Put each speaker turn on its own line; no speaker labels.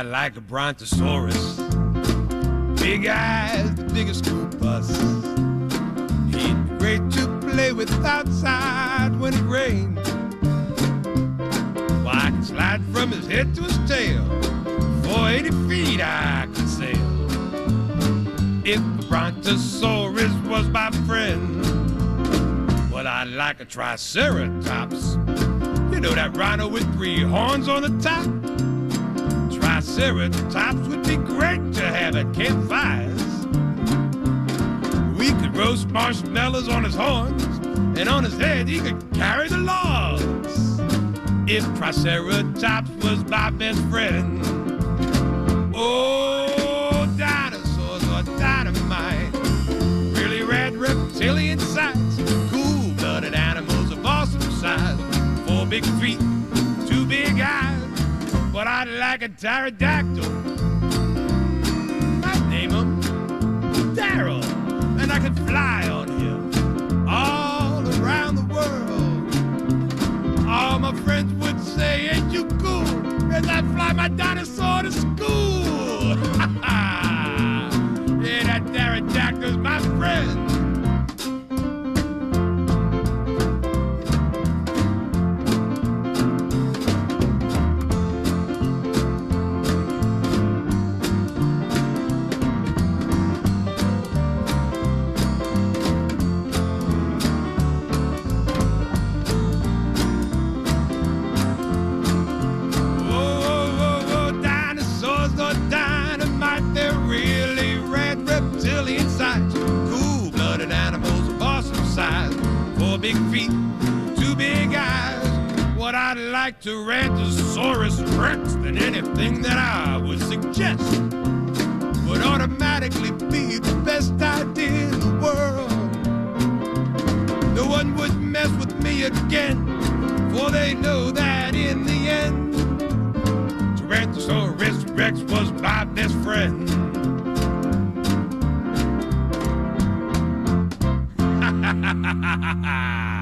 like a brontosaurus. Big eyes, the biggest school bus. He'd be great to play with outside when it rained. Well, I could slide from his head to his tail. For 80 feet I could sail. If the brontosaurus was my friend, well, I'd like a triceratops. You know that rhino with 3 horns on the top? Triceratops would be great to have at campfires. We could roast marshmallows on his horns, and on his head he could carry the logs. If Triceratops was my best friend. Oh, dinosaurs are dynamite. Really rad reptilian sights. Cool-blooded animals of awesome size. 4 big feet, 2 big eyes. But I'd like a pterodactyl. I'd name him Daryl, and I could fly on him all around the world. All my friends would say, ain't you cool? As I fly my dinosaur to school. Yeah, that pterodactyl's my friend. Cool-blooded animals of awesome size. 4 big feet, 2 big eyes. What I'd like to Tyrannosaurus Rex than anything that I would suggest would automatically be the best idea in the world. No one would mess with me again, for they know that in the end Tyrannosaurus Rex was my best friend. Ha ha ha ha ha!